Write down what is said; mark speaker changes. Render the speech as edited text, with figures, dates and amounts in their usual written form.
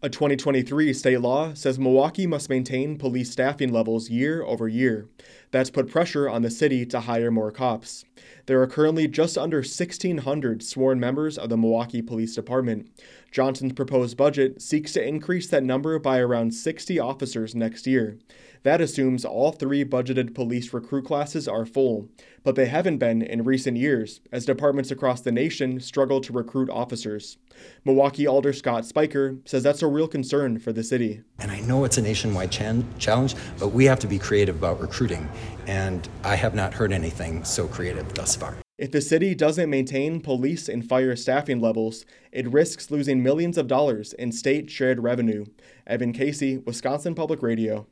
Speaker 1: A 2023 state law says Milwaukee must maintain police staffing levels year over year. That's put pressure on the city to hire more cops. There are currently just under 1,600 sworn members of the Milwaukee Police Department. Johnson's proposed budget seeks to increase that number by around 60 officers next year. That assumes all three budgeted police recruit classes are full, but they haven't been in recent years, as departments across the nation struggle to recruit officers. Milwaukee Alder Scott Spiker says that's a real concern for the city.
Speaker 2: And I know it's a nationwide challenge, but we have to be creative about recruiting, and I have not heard anything so creative thus far.
Speaker 1: If the city doesn't maintain police and fire staffing levels, it risks losing millions of dollars in state shared revenue. Evan Casey, Wisconsin Public Radio.